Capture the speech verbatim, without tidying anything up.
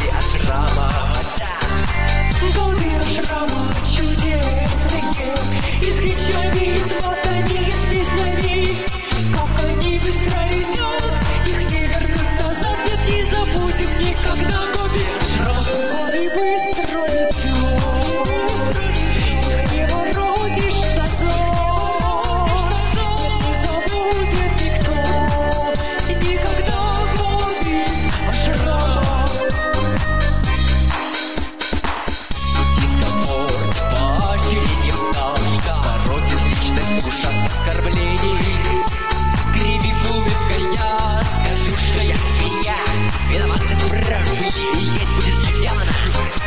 годы ашрама. Годы ашрама чудесные, и с кричами, и с матами, и с песнями. Как они быстро летят, их не вернуть назад. Нет, не забудем никогда годы ашрама. Они быстро летят, их не воротишь назад. Нет, не забудет никто никогда годы ашрама. Дискомфорт поощрением стал, породит личность в ушах оскорблений. Скривив улыбкой, я скажу, что я свинья. Виноват, исправлю, и есть будет сделано.